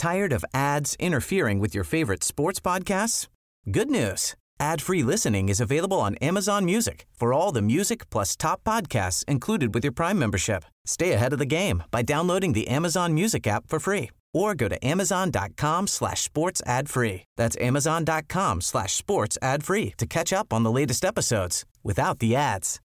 Tired of ads interfering with your favorite sports podcasts? Good news. Ad-free listening is available on Amazon Music for all the music plus top podcasts included with your Prime membership. Stay ahead of the game by downloading the Amazon Music app for free or go to amazon.com/sports ad free. That's amazon.com/sports ad free to catch up on the latest episodes without the ads.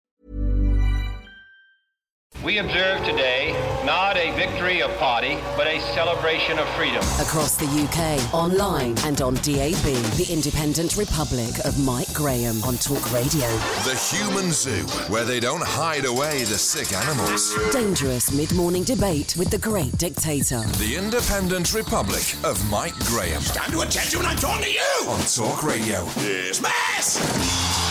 We observe today not a victory of party, but a celebration of freedom. Across the UK, online and on DAB, the Independent Republic of Mike Graham on Talk Radio. The Human Zoo, where they don't hide away the sick animals. Dangerous mid-morning debate with the great dictator. The Independent Republic of Mike Graham. Stand to attention when I'm talking to you! On Talk Radio. Yes, miss!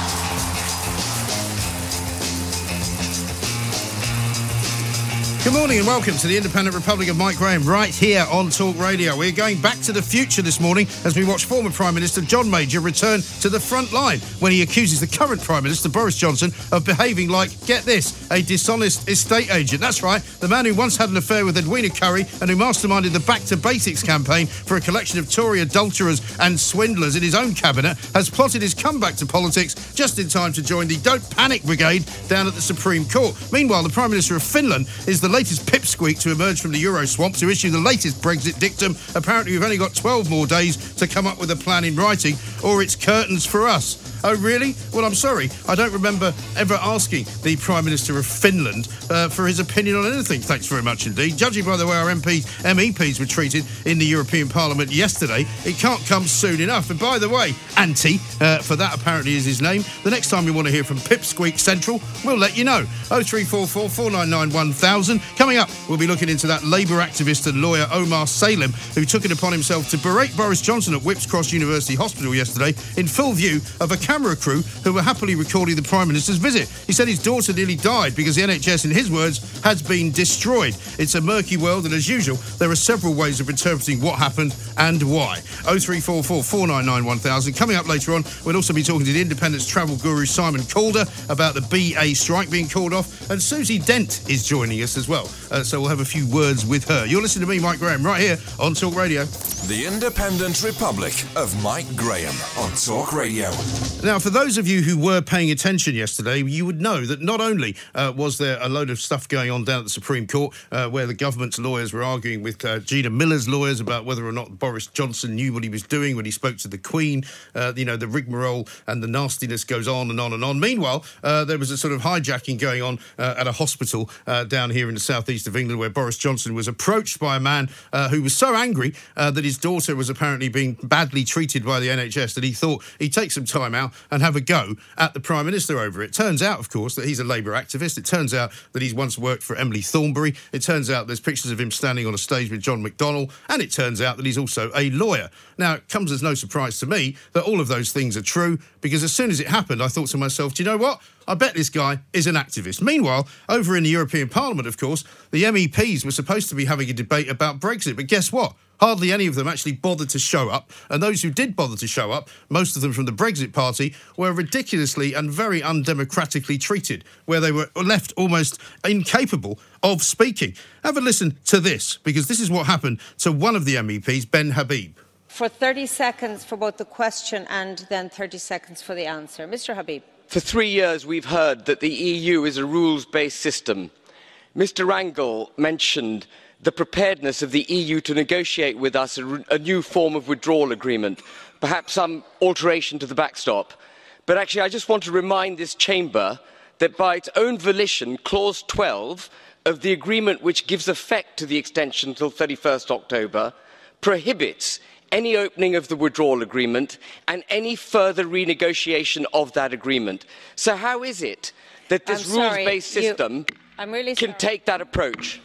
Good morning and welcome to the Independent Republic of Mike Graham, right here on Talk Radio. We're going back to the future this morning as we watch former Prime Minister John Major return to the front line when he accuses the current Prime Minister Boris Johnson of behaving like, get this, a dishonest estate agent. That's right, the man who once had an affair with Edwina Currie and who masterminded the Back to Basics campaign for a collection of Tory adulterers and swindlers in his own cabinet has plotted his comeback to politics just in time to join the Don't Panic Brigade down at the Supreme Court. Meanwhile, the Prime Minister of Finland is the latest pipsqueak to emerge from the Euro swamp to issue the latest Brexit dictum. Apparently, we've only got 12 more days to come up with a plan in writing, or it's curtains for us. Oh, really? Well, I'm sorry. I don't remember ever asking the Prime Minister of Finland for his opinion on anything. Thanks very much indeed. Judging by the way our MEPs were treated in the European Parliament yesterday, it can't come soon enough. And by the way, Antti, for that apparently is his name, the next time you want to hear from Pipsqueak Central, we'll let you know. 0344 499 1000. Coming up, we'll be looking into that Labour activist and lawyer Omar Salem, who took it upon himself to berate Boris Johnson at Whipps Cross University Hospital yesterday in full view of a camera crew who were happily recording the Prime Minister's visit. He said his daughter nearly died because the NHS, in his words, has been destroyed. It's a murky world, and as usual, there are several ways of interpreting what happened and why. 0344 499 1000. Coming up later on, we'll also be talking to the Independence travel guru Simon Calder about the BA strike being called off, and Susie Dent is joining us as well. So we'll have a few words with her. You're listening to me, Mike Graham, right here on Talk Radio. The Independent Republic of Mike Graham on Talk Radio. Now, for those of you who were paying attention yesterday, you would know that not only was there a load of stuff going on down at the Supreme Court where the government's lawyers were arguing with Gina Miller's lawyers about whether or not Boris Johnson knew what he was doing when he spoke to the Queen, the rigmarole and the nastiness goes on and on and on. Meanwhile, there was a sort of hijacking going on at a hospital down here in the southeast of England where Boris Johnson was approached by a man who was so angry that his daughter was apparently being badly treated by the NHS that he thought he'd take some time out and have a go at the Prime Minister over it. Turns out, of course, that he's a Labour activist. It turns out that he's once worked for Emily Thornberry. It turns out there's pictures of him standing on a stage with John McDonnell. And it turns out that he's also a lawyer. Now, it comes as no surprise to me that all of those things are true, because as soon as it happened, I thought to myself, do you know what? I bet this guy is an activist. Meanwhile, over in the European Parliament, of course, the MEPs were supposed to be having a debate about Brexit. But guess what? Hardly any of them actually bothered to show up. And those who did bother to show up, most of them from the Brexit Party, were ridiculously and very undemocratically treated, where they were left almost incapable of speaking. Have a listen to this, because this is what happened to one of the MEPs, Ben Habib. For 30 seconds for both the question and then 30 seconds for the answer. Mr. Habib. For 3 years, we've heard that the EU is a rules-based system. Mr. Rangel mentioned the preparedness of the EU to negotiate with us a new form of withdrawal agreement, perhaps some alteration to the backstop. But actually, I just want to remind this chamber that by its own volition, Clause 12 of the agreement, which gives effect to the extension until 31st October, prohibits any opening of the withdrawal agreement and any further renegotiation of that agreement. So how is it that this rules-based system can take that approach?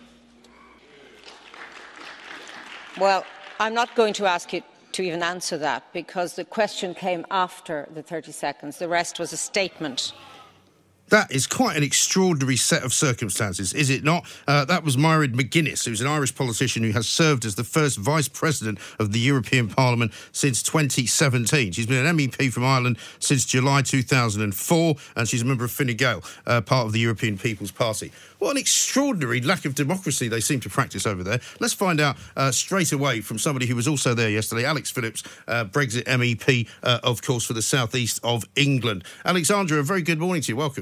Well, I'm not going to ask you to even answer that, because the question came after the 30 seconds. The rest was a statement. That is quite an extraordinary set of circumstances, is it not? That was Mairead McGuinness, who's an Irish politician who has served as the first Vice President of the European Parliament since 2017. She's been an MEP from Ireland since July 2004, and she's a member of Fine Gael, part of the European People's Party. What an extraordinary lack of democracy they seem to practice over there. Let's find out straight away from somebody who was also there yesterday, Alex Phillips, Brexit MEP, of course, for the southeast of England. Alexandra, a very good morning to you. Welcome.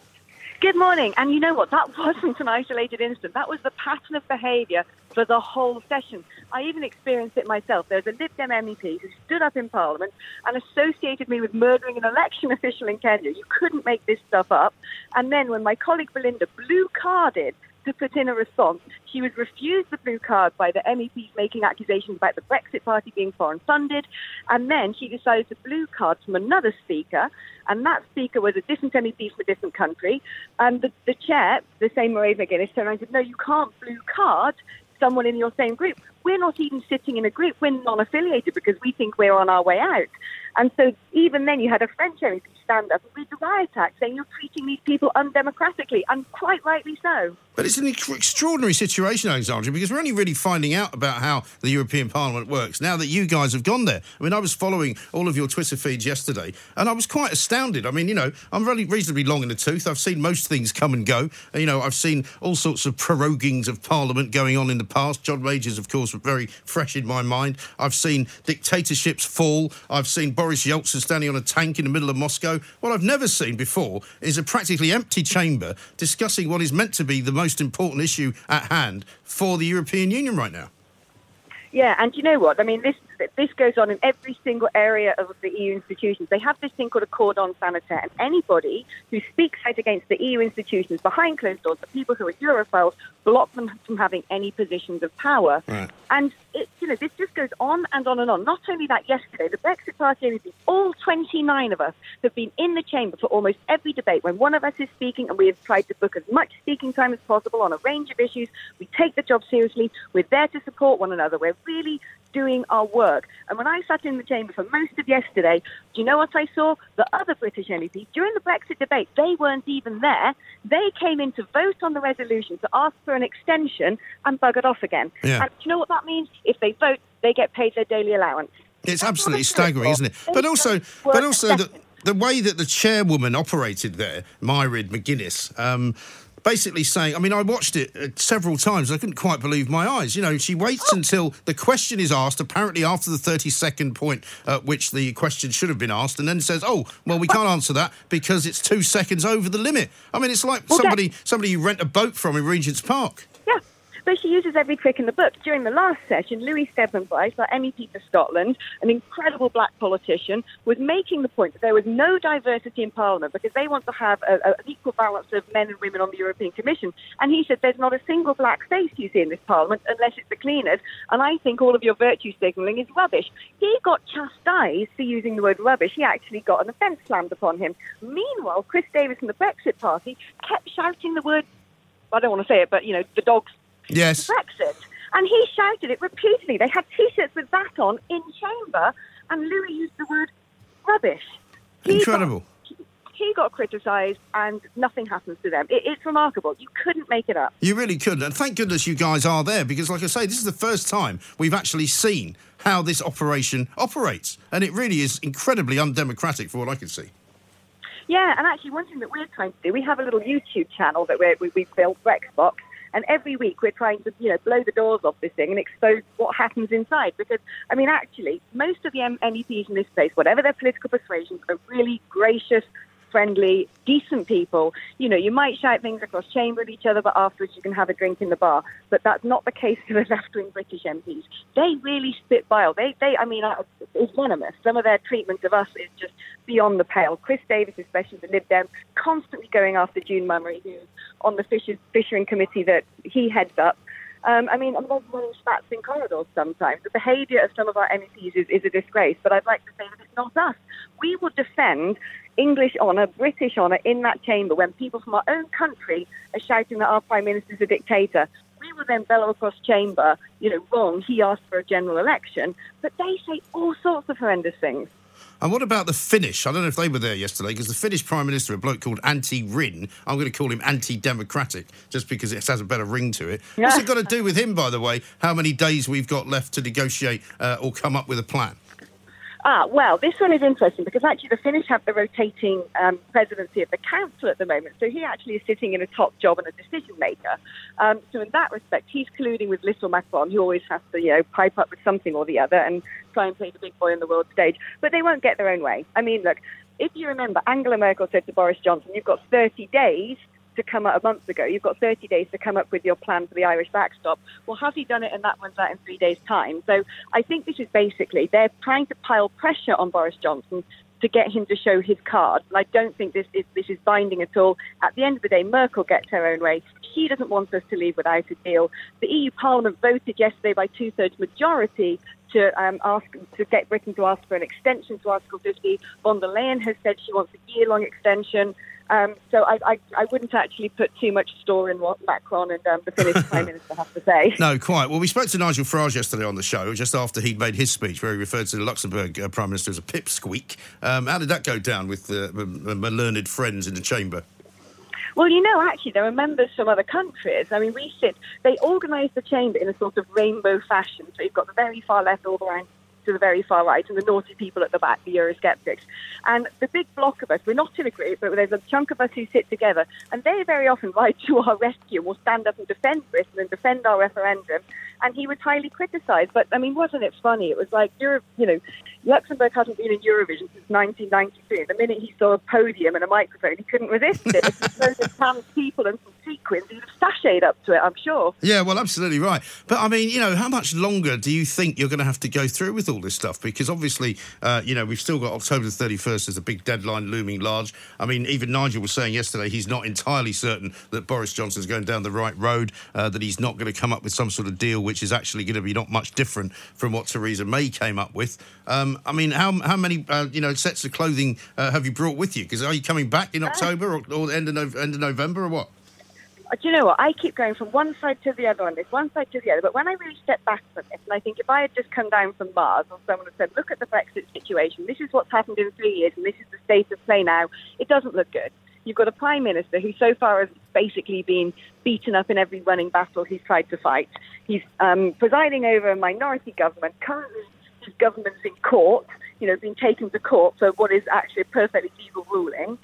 Good morning. And you know what? That wasn't an isolated incident. That was the pattern of behaviour for the whole session. I even experienced it myself. There's a Lib Dem MEP who stood up in Parliament and associated me with murdering an election official in Kenya. You couldn't make this stuff up. And then when my colleague Belinda blue-carded to put in a response, she was refused the blue card by the MEPs making accusations about the Brexit Party being foreign funded, and then she decided to blue card from another speaker, and that speaker was a different MEP from a different country, and the chair, the same Mairead McGuinness, turned around and said, no, you can't blue card someone in your same group. We're not even sitting in a group. We're non-affiliated because we think we're on our way out. And so even then you had a French MEP stand up and read the riot act saying you're treating these people undemocratically, and quite rightly so. But it's an extraordinary situation, Alexandra, because we're only really finding out about how the European Parliament works now that you guys have gone there. I mean, I was following all of your Twitter feeds yesterday, and I was quite astounded. I mean, you know, I'm really reasonably long in the tooth. I've seen most things come and go. You know, I've seen all sorts of proroguings of Parliament going on in the past. John Major's, of course, very fresh in my mind. I've seen dictatorships fall. I've seen Boris Yeltsin standing on a tank in the middle of Moscow. What I've never seen before is a practically empty chamber discussing what is meant to be the most important issue at hand for the European Union right now. Yeah, and you know what? I mean, this goes on in every single area of the EU institutions. They have this thing called a cordon sanitaire, and anybody who speaks out against the EU institutions behind closed doors, the people who are Europhiles, block them from having any positions of power. Right. And this just goes on and on and on. Not only that, yesterday, the Brexit Party MEPs, all 29 of us, have been in the chamber for almost every debate. When one of us is speaking, and we have tried to book as much speaking time as possible on a range of issues, we take the job seriously. We're there to support one another. We're really doing our work. And when I sat in the chamber for most of yesterday, do you know what I saw? The other British MEPs, during the Brexit debate, they weren't even there. They came in to vote on the resolution to ask for an extension and buggered off again. Yeah. And do you know what that means? If they vote, they get paid their daily allowance. It's absolutely staggering, isn't it? But also the way that the chairwoman operated there, Mairead McGuinness, basically saying, I mean, I watched it several times. I couldn't quite believe my eyes. You know, she waits until the question is asked, apparently after the 30-second point at which the question should have been asked, and then says, oh, well, we can't answer that because it's 2 seconds over the limit. I mean, it's like somebody you rent a boat from in Regent's Park. Yeah. But she uses every trick in the book. During the last session, Louis Stevenson-Bryce, our MEP for Scotland, an incredible black politician, was making the point that there was no diversity in Parliament because they want to have an equal balance of men and women on the European Commission. And he said there's not a single black face you see in this Parliament unless it's the cleaners. And I think all of your virtue signalling is rubbish. He got chastised for using the word rubbish. He actually got an offence slammed upon him. Meanwhile, Chris Davis and the Brexit Party kept shouting the word, I don't want to say it, but, you know, the dogs. Yes. Brexit. And he shouted it repeatedly. They had T-shirts with that on in chamber, and Louis used the word rubbish. Incredible. He got criticised, and nothing happens to them. It's remarkable. You couldn't make it up. You really couldn't. And thank goodness you guys are there, because, like I say, this is the first time we've actually seen how this operation operates. And it really is incredibly undemocratic for what I can see. Yeah, and actually one thing that we're trying to do, we have a little YouTube channel that we've built, Brexbox. And every week we're trying to, blow the doors off this thing and expose what happens inside. Because, I mean, actually, most of the MEPs in this place, whatever their political persuasions, are really gracious, friendly, decent people. You know, you might shout things across chamber at each other, but afterwards you can have a drink in the bar. But that's not the case for the left-wing British MPs. They really spit bile. It's venomous. Some of their treatment of us is just beyond the pale. Chris Davis, especially the Lib Dem, constantly going after June Mummery, who's on the Fishering Committee that he heads up. I'm running spats in corridors sometimes. The behaviour of some of our MEPs is a disgrace, but I'd like to say that it's not us. We will defend English honour, British honour in that chamber when people from our own country are shouting that our Prime Minister's a dictator. We will then bellow across chamber, wrong, he asked for a general election, but they say all sorts of horrendous things. And what about the Finnish? I don't know if they were there yesterday, because the Finnish Prime Minister, a bloke called Antti Rinne, I'm going to call him anti-democratic, just because it has a better ring to it. What's it got to do with him, by the way, how many days we've got left to negotiate or come up with a plan? Well, this one is interesting because actually the Finnish have the rotating presidency of the council at the moment. So he actually is sitting in a top job and a decision maker. So in that respect, he's colluding with little Macron, who always has to, pipe up with something or the other and try and play the big boy on the world stage. But they won't get their own way. I mean, look, if you remember, Angela Merkel said to Boris Johnson, you've got 30 days to come up a month ago. You've got 30 days to come up with your plan for the Irish backstop. Well, has he done it? And that one's out in 3 days' time. So I think this is basically, they're trying to pile pressure on Boris Johnson to get him to show his cards. And I don't think this is binding at all. At the end of the day, Merkel gets her own way. She doesn't want us to leave without a deal. The EU Parliament voted yesterday by 2/3 majority to get Britain to ask for an extension to Article 50. Von der Leyen has said she wants a year-long extension. So I wouldn't actually put too much store in what Macron and the Finnish Prime Minister have to say. No, quite. Well, we spoke to Nigel Farage yesterday on the show, just after he'd made his speech, where he referred to the Luxembourg Prime Minister as a pipsqueak. How did that go down with my learned friends in the chamber? Well, actually, there are members from other countries. I mean, they organise the chamber in a sort of rainbow fashion. So you've got the very far left all around to the very far right, and the naughty people at the back, the Eurosceptics. And the big block of us, we're not in a group, but there's a chunk of us who sit together, and they very often ride to our rescue and will stand up and defend Britain and defend our referendum. And he was highly criticised. But, I mean, wasn't it funny? It was like, Luxembourg hasn't been in Eurovision since 1993. And the minute he saw a podium and a microphone, he couldn't resist it. If he loads of trans people and some sequins, he'd have sashayed up to it, I'm sure. Yeah, well, absolutely right. But, I mean, how much longer do you think you're going to have to go through with all this stuff? Because, obviously, we've still got October the 31st as a big deadline looming large. I mean, even Nigel was saying yesterday he's not entirely certain that Boris Johnson's going down the right road, that he's not going to come up with some sort of deal which is actually going to be not much different from what Theresa May came up with. I mean, how many sets of clothing have you brought with you? Because are you coming back in October or end of November or what? Do you know what? I keep going from one side to the other on this, one side to the other. But when I really step back from this, and I think if I had just come down from Mars or someone had said, look at the Brexit situation, this is what's happened in 3 years and this is the state of play now, it doesn't look good. You've got a Prime Minister who so far has basically been beaten up in every running battle he's tried to fight. He's presiding over a minority government. Currently, his government's in court, been taken to court for what is actually a perfectly legal ruling.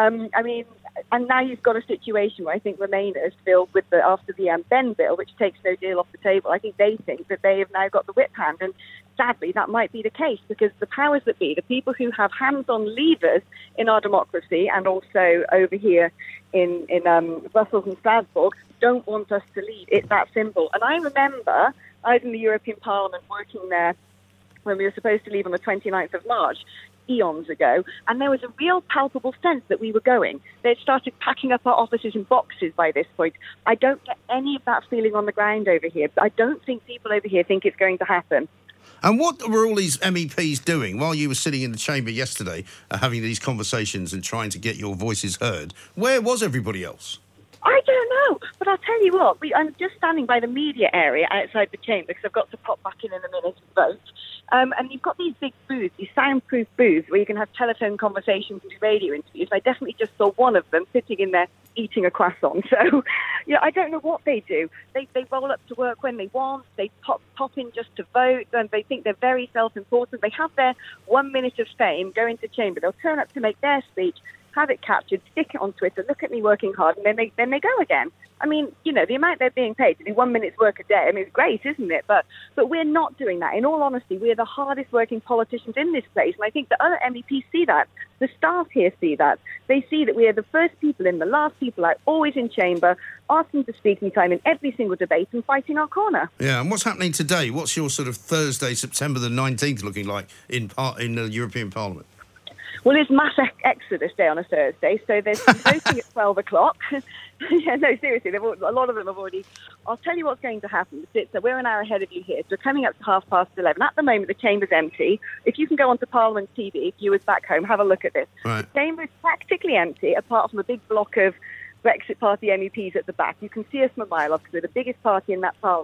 And now you've got a situation where I think Remainers feel after the Benn bill, which takes no deal off the table, I think they think that they have now got the whip hand. And sadly, that might be the case because the powers that be, the people who have hands-on levers in our democracy and also over here in Brussels and Strasbourg, don't want us to leave. It's that simple. And I remember I was in the European Parliament working there when we were supposed to leave on the 29th of March, eons ago, and there was a real palpable sense that we were going. They'd started packing up our offices in boxes by this point. I don't get any of that feeling on the ground over here. I don't think people over here think it's going to happen. And what were all these MEPs doing while you were sitting in the chamber yesterday, having these conversations and trying to get your voices heard? Where was everybody else? I don't know, but I'll tell you what, I'm just standing by the media area outside the chamber because I've got to pop back in a minute and vote. And you've got these big booths, these soundproof booths where you can have telephone conversations and do radio interviews. I definitely just saw one of them sitting in there eating a croissant. So, I don't know what they do. They roll up to work when they want. They pop in just to vote, and they think they're very self-important. They have their 1 minute of fame, go into chamber. They'll turn up to make their speech, have it captured, stick it on Twitter, look at me working hard, and then they go again. I mean, the amount they're being paid to do 1 minute's work a day, I mean, it's great, isn't it? But we're not doing that. In all honesty, we're the hardest working politicians in this place, and I think the other MEPs see that. The staff here see that. They see that we are the first people in, the last people out, always in chamber, asking for speaking time in every single debate and fighting our corner. Yeah, and what's happening today? What's your sort of Thursday, September the 19th looking like in the European Parliament? Well, it's mass exodus day on a Thursday, so there's voting at 12 o'clock. Yeah, no, seriously, a lot of them have already... I'll tell you what's going to happen. So we're an hour ahead of you here, so we're coming up to 11:30. At the moment, the chamber's empty. If you can go onto Parliament TV, viewers back home, have a look at this. Right. The chamber is practically empty, apart from a big block of Brexit Party MEPs at the back. You can see us from a mile off because we're the biggest party in that Parliament.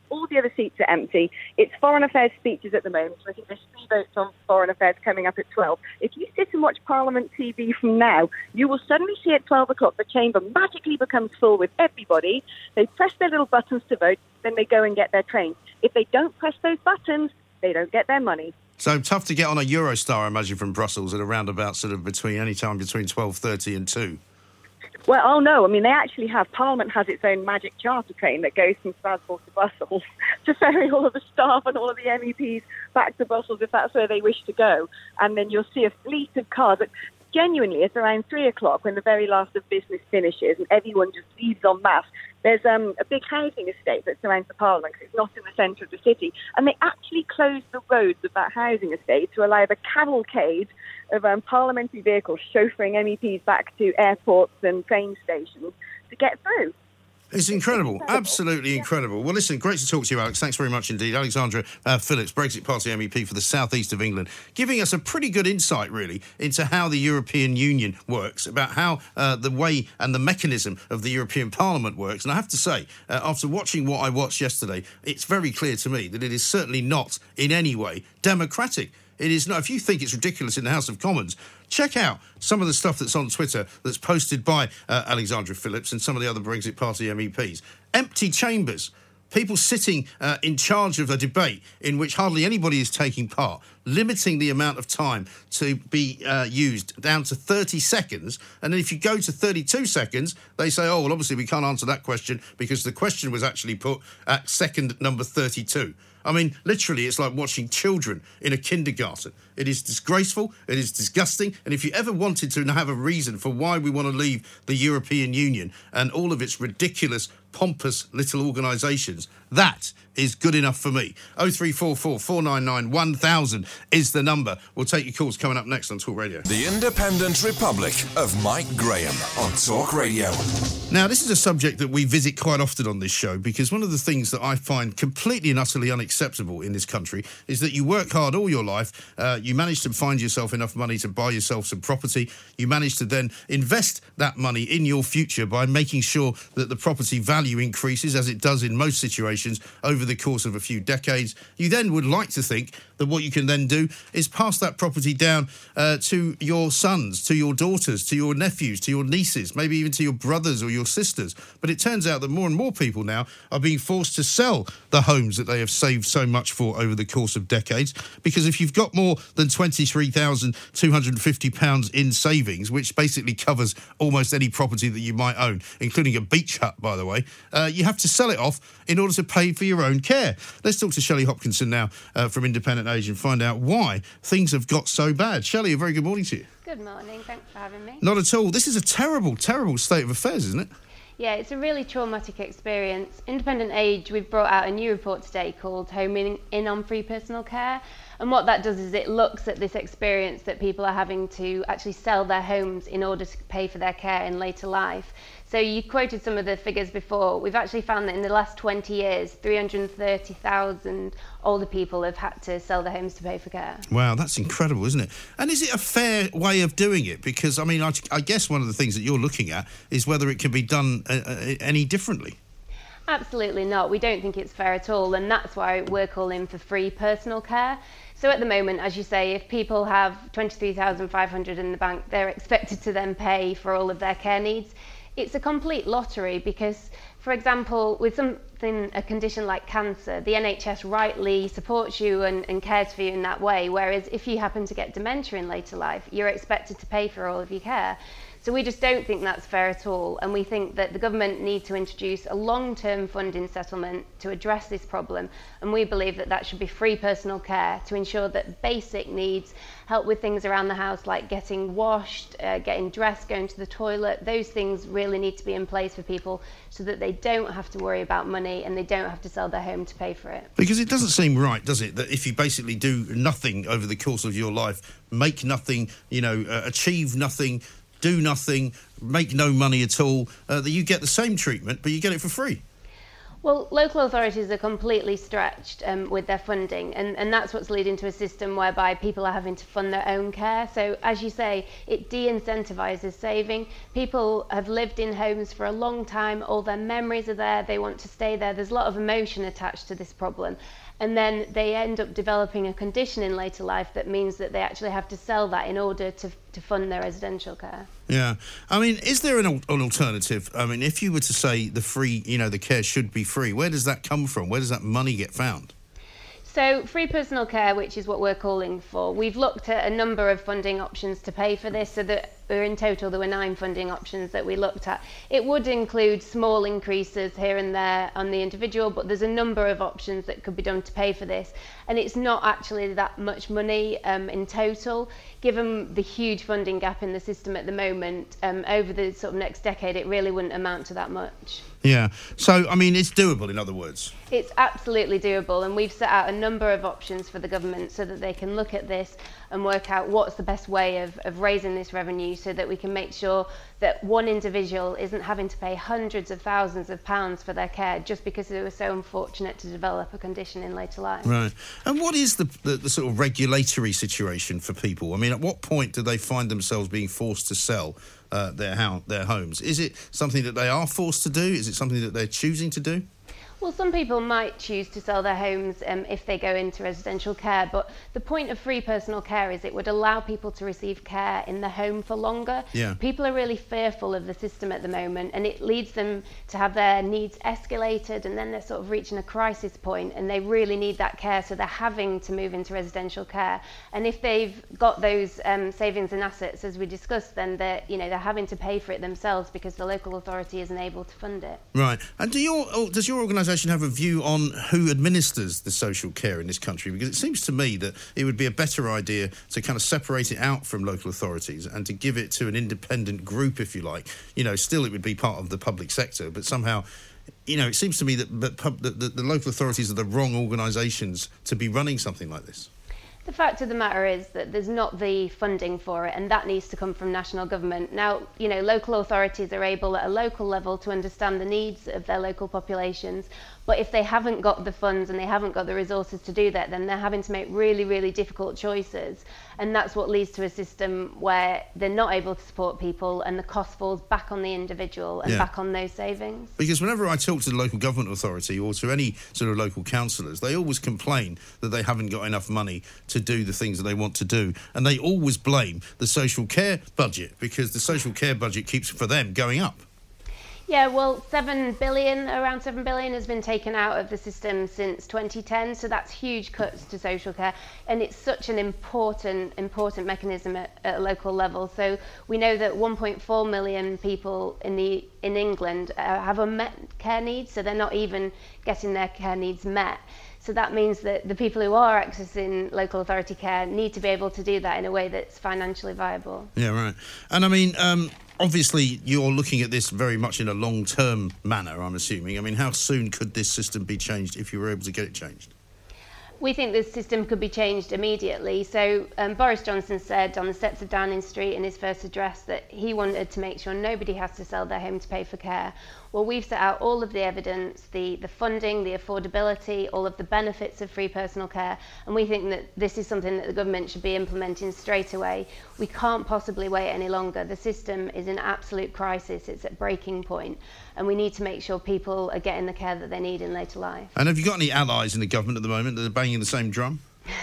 All the other seats are empty. It's Foreign Affairs speeches at the moment. So I think there's 3 votes on Foreign Affairs coming up at 12. If you sit and watch Parliament TV from now, you will suddenly see at 12 o'clock the chamber magically becomes full with everybody. They press their little buttons to vote, then they go and get their train. If they don't press those buttons, they don't get their money. So tough to get on a Eurostar, I imagine, from Brussels at around about sort of any time between 12:30 and 2. Well, oh no, I mean, they actually have, Parliament has its own magic charter train that goes from Strasbourg to Brussels to ferry all of the staff and all of the MEPs back to Brussels if that's where they wish to go. And then you'll see a fleet of cars. But genuinely, it's around 3 o'clock when the very last of business finishes and everyone just leaves en masse. There's a big housing estate that surrounds the Parliament because it's not in the centre of the city. And they actually closed the roads of that housing estate to allow the cavalcade of parliamentary vehicles chauffeuring MEPs back to airports and train stations to get through. It's incredible. Absolutely incredible. Well, listen, great to talk to you, Alex. Thanks very much indeed. Alexandra Phillips, Brexit Party MEP for the South East of England, giving us a pretty good insight, really, into how the European Union works, about how the way and the mechanism of the European Parliament works. And I have to say, after watching what I watched yesterday, it's very clear to me that it is certainly not in any way democratic. It is not. If you think it's ridiculous in the House of Commons, check out some of the stuff that's on Twitter that's posted by Alexandra Phillips and some of the other Brexit Party MEPs. Empty chambers, people sitting in charge of a debate in which hardly anybody is taking part, limiting the amount of time to be used down to 30 seconds. And then if you go to 32 seconds, they say, oh, well, obviously we can't answer that question because the question was actually put at second number 32. I mean, literally, it's like watching children in a kindergarten. It is disgraceful, it is disgusting, and if you ever wanted to have a reason for why we want to leave the European Union and all of its ridiculous, pompous little organisations, that is good enough for me. 0344 499 1000 is the number. We'll take your calls coming up next on Talk Radio. The Independent Republic of Mike Graham on Talk Radio. Now, this is a subject that we visit quite often on this show because one of the things that I find completely and utterly unacceptable in this country is that you work hard all your life, you manage to find yourself enough money to buy yourself some property, you manage to then invest that money in your future by making sure that the property value increases, as it does in most situations, over the course of a few decades. You then would like to think that what you can then do is pass that property down to your sons, to your daughters, to your nephews, to your nieces, maybe even to your brothers or your sisters. But it turns out that more and more people now are being forced to sell the homes that they have saved so much for over the course of decades, because if you've got more than £23,250 in savings, which basically covers almost any property that you might own, including a beach hut, by the way, you have to sell it off in order to pay for your own care. Let's talk to Shelley Hopkinson now from Independent Age and find out why things have got so bad. Shelley, a very good morning to you. Good morning, thanks for having me. Not at all. This is a terrible, terrible state of affairs, isn't it? Yeah, it's a really traumatic experience. Independent Age, we've brought out a new report today called Homing in on Free Personal Care. And what that does is it looks at this experience that people are having to actually sell their homes in order to pay for their care in later life. So you quoted some of the figures before. We've actually found that in the last 20 years, 330,000 older people have had to sell their homes to pay for care. Wow, that's incredible, isn't it? And is it a fair way of doing it? Because, I mean, I guess one of the things that you're looking at is whether it can be done any differently. Absolutely not. We don't think it's fair at all, and that's why we're calling for free personal care. So at the moment, as you say, if people have $23,500 in the bank, they're expected to then pay for all of their care needs. It's a complete lottery because, for example, with a condition like cancer, the NHS rightly supports you and cares for you in that way, whereas if you happen to get dementia in later life, you're expected to pay for all of your care. So we just don't think that's fair at all, and we think that the government need to introduce a long-term funding settlement to address this problem, and we believe that that should be free personal care to ensure that basic needs, help with things around the house like getting washed, getting dressed, going to the toilet, those things really need to be in place for people so that they don't have to worry about money and they don't have to sell their home to pay for it. Because it doesn't seem right, does it, that if you basically do nothing over the course of your life, make nothing, achieve nothing, do nothing, make no money at all, that you get the same treatment, but you get it for free. Well, local authorities are completely stretched with their funding, and that's what's leading to a system whereby people are having to fund their own care. So, as you say, it de-incentivises saving. People have lived in homes for a long time, all their memories are there, they want to stay there. There's a lot of emotion attached to this problem. And then they end up developing a condition in later life that means that they actually have to sell that in order to fund their residential care. Yeah. I mean, is there an alternative? I mean, if you were to say the free, the care should be free, where does that come from? Where does that money get found? So free personal care, which is what we're calling for, we've looked at a number of funding options to pay for this, so that in total there were 9 funding options that we looked at. It would include small increases here and there on the individual, but there's a number of options that could be done to pay for this, and it's not actually that much money in total. Given the huge funding gap in the system at the moment, over the sort of next decade, it really wouldn't amount to that much. Yeah. So, I mean, it's doable, in other words. It's absolutely doable, and we've set out a number of options for the government so that they can look at this and work out what's the best way of raising this revenue so that we can make sure that one individual isn't having to pay hundreds of thousands of pounds for their care just because they were so unfortunate to develop a condition in later life. Right. And what is the sort of regulatory situation for people? I mean, at what point do they find themselves being forced to sell their homes? Is it something that they are forced to do? Is it something that they're choosing to do? Well, some people might choose to sell their homes if they go into residential care, but the point of free personal care is it would allow people to receive care in the home for longer. Yeah. People are really fearful of the system at the moment, and it leads them to have their needs escalated, and then they're sort of reaching a crisis point and they really need that care, so they're having to move into residential care. And if they've got those savings and assets, as we discussed, then they're having to pay for it themselves because the local authority isn't able to fund it. Right. And does your organisation have a view on who administers the social care in this country? Because it seems to me that it would be a better idea to kind of separate it out from local authorities and to give it to an independent group, if you like. Still it would be part of the public sector, but somehow, it seems to me that the local authorities are the wrong organisations to be running something like this. The fact of the matter is that there's not the funding for it, and that needs to come from national government. Now, local authorities are able at a local level to understand the needs of their local populations, but if they haven't got the funds and they haven't got the resources to do that, then they're having to make really, really difficult choices. And that's what leads to a system where they're not able to support people and the cost falls back on the individual and back on those savings. Because whenever I talk to the local government authority or to any sort of local councillors, they always complain that they haven't got enough money to do the things that they want to do. And they always blame the social care budget because the social care budget keeps, for them, going up. Yeah, well, around 7 billion has been taken out of the system since 2010, so that's huge cuts to social care, and it's such an important mechanism at a local level. So we know that 1.4 million people in England have unmet care needs, so they're not even getting their care needs met. So that means that the people who are accessing local authority care need to be able to do that in a way that's financially viable. Yeah, right. And I mean, obviously, you're looking at this very much in a long-term manner, I'm assuming. I mean, how soon could this system be changed if you were able to get it changed? We think this system could be changed immediately. So Boris Johnson said on the steps of Downing Street in his first address that he wanted to make sure nobody has to sell their home to pay for care. Well, we've set out all of the evidence, the funding, the affordability, all of the benefits of free personal care, and we think that this is something that the government should be implementing straight away. We can't possibly wait any longer. The system is in absolute crisis. It's at breaking point, and we need to make sure people are getting the care that they need in later life. And have you got any allies in the government at the moment that are banging the same drum?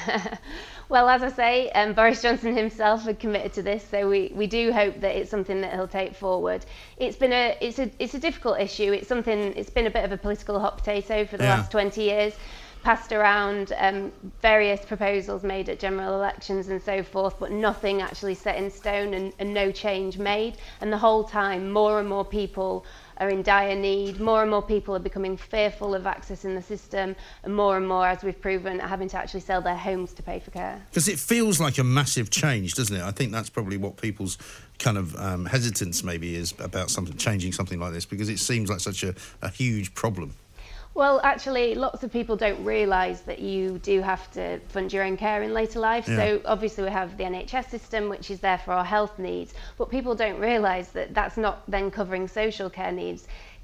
Well, as I say, Boris Johnson himself had committed to this, so we do hope that it's something that he'll take forward. It's a difficult issue. It's been a bit of a political hot potato for the last 20 years, passed around, various proposals made at general elections and so forth, but nothing actually set in stone and no change made. And the whole time, more and more people are in dire need, more and more people are becoming fearful of accessing the system, and more, as we've proven, are having to actually sell their homes to pay for care. Because it feels like a massive change, doesn't it? I think that's probably what people's kind of hesitance maybe is about changing something like this, because it seems like such a huge problem. Well, actually, lots of people don't realise that you do have to fund your own care in later life. Yeah. So obviously we have the NHS system, which is there for our health needs, but people don't realise that that's not then covering social care needs.